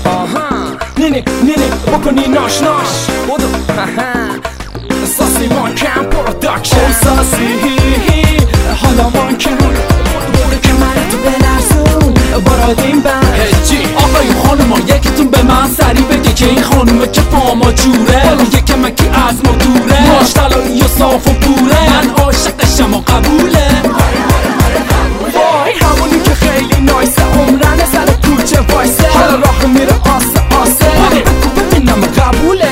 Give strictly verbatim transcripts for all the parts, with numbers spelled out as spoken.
نینی نینی بکنی ناش ناش بودو ساسی مانکن پروداکشن ساسی حالا مانکن بوره که من تو بلرزون بارادیم بند هجی آقای خانما یکیتون به من سری بگه که این خانومه که پاما جوره حالا یک مکی از ما دوره ماش طلایی و صاف و پوره من عاشقشم و قبوله وای همونی که خیلی نایسه عمرن سر کوچه وایسه حالا راه میره آسه آسه ولی بگو ببینم قبوله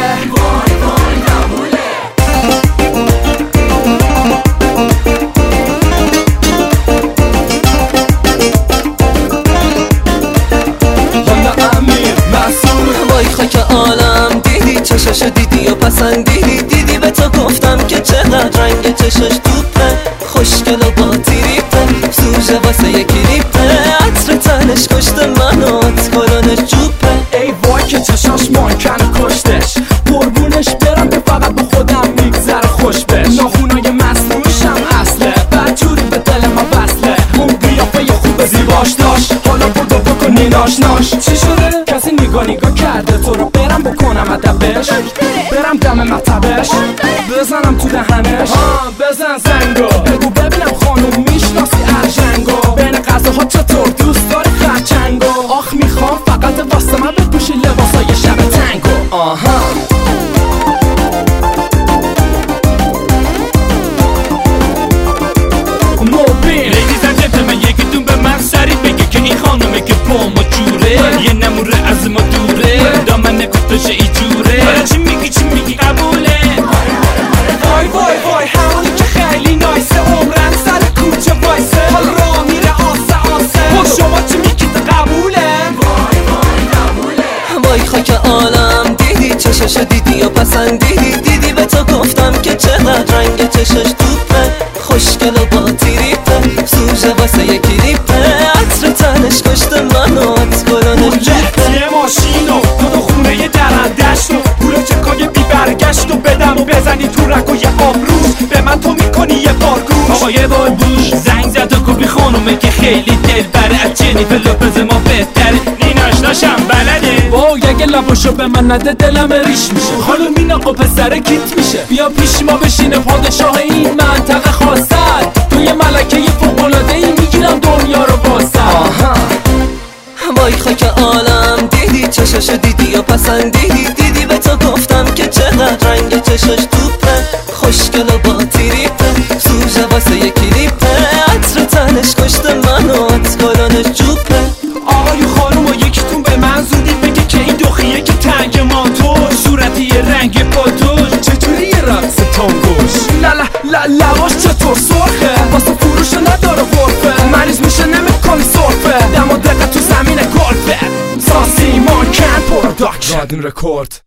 وای خاک عالم دیدی چشاش دیدی و پسندیدی دیدی به تو گفتم که چقدر رنگ چشاش توپه خوشگل و با تیریپه سوژه واسه یه کلیپه عطر تنش کشت منو اتکارانش جوپه ای وای که چشاش مانکن کشتش قربونش برم که فقط با خودم میگذره خوش بش ناخونای مصنوعشم اصله بدجوری به دل ما وصله اون قیافه خوب زیباش داشت حالا بودو بکنی ناش ناش چی شده؟ کسی نگاه نگاه کرده تو رو برم بکنم ادبش برم دم مطبش بزنم تو دهنش بزن زنگو بگو ببینم خانوم میشناسی ارجنگو بین غذاها چطور دوست داری خرچنگو آخ میخوام فقط واسه من بپوشی لباسای شب تنگو آها موبین لیدیز اند جنتلمن یکیتون به من سری بگه که این خانومه که پاما جوره یه نموره از ما دوره دامن گفتش ای جوره چی میگی چی میگی قبوله وای وای وای همونی که خیلی نایسه عمرن سر کوچه وایسه حال راه میره آسه آسه با شما چی میگی قبوله وای وای قبوله وای خاک عالم دیدی چشاش دیدی و پسندیدی دیدی به تو گفتم که چقدر رنگ چشاش توپه خوشگل و با تیریپه سوژه واسه یه کلیپه عطر تنش کشت منو اتکارانش جوپه یه ماشینو دو دو خونه یه درندشت و پول چکای بی برگشت و بدم و بزنی تو رک و یه آبروز به من تو میکنی یه بار گوش آقا یه بار بوش زنگ زد و گفت خانومه که خیلی دل بره از جنیفر لوپز ما بهتره نیناش ناشم بلده وای اگه لباشو به من نده دلم ریش میشه خانوم این آقا پسر کیت میشه بیا پیش ما بشینه پادشاه این منطقه خواستد تو یه ملکه فوق‌العاده ای میگیرم دنیا رو باسد وای خاک عالم دیدی چشاش دیدی و پسندیدی دیدی به تو گفتم که چقدر رنگ چشاش توپه خوشگل و با تیریپه سوژه واسه یه کلیپه عطر تنش کشت منو اتکارانش جوپه آقای خانوم و یکیتون به من زودی بگه که این دخیه که تنگ ماتور صورتی یه رنگ پاتوش چطوری یه رقص تانگوش للا لواش چطور سرخه واسه فروش نداره غرفه مریض میشه نمیکنی صرفه دم و دقت تو زمین گلفه ساسی مانکن پروداکشن رادین رکورد